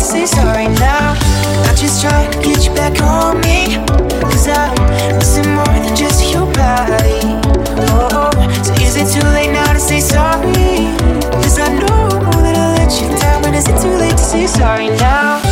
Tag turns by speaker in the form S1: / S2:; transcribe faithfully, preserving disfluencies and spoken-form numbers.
S1: say sorry now. I'm just trying to get you back on me, cause I'm missing more than just your body. Oh, so is it too late now to say sorry? Cause I know that I let you down, but is it too late to say sorry now?